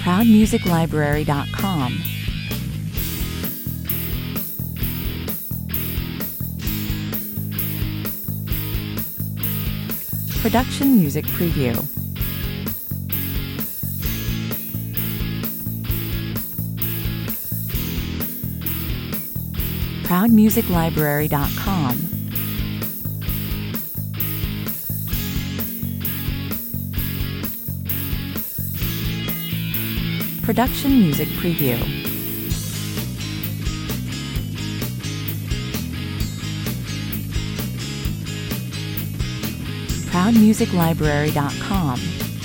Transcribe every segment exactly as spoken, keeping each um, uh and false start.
proud music library dot com. Production Music Preview. proud music library dot com. Production Music Preview. proud music library dot com.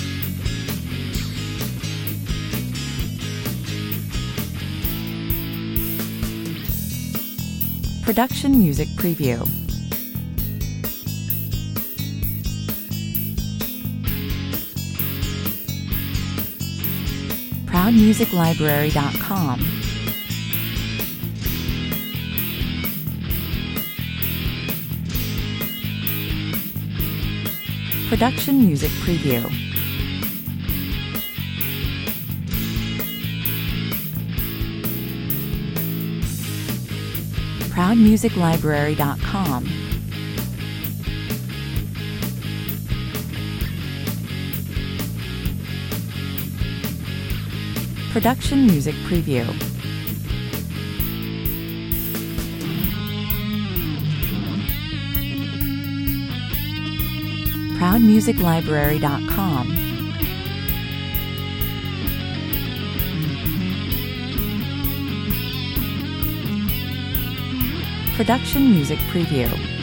Production Music Preview. proud music library dot com. Production Music Preview. proud music library dot com. Production Music Preview. proud music library dot com. Production Music Preview.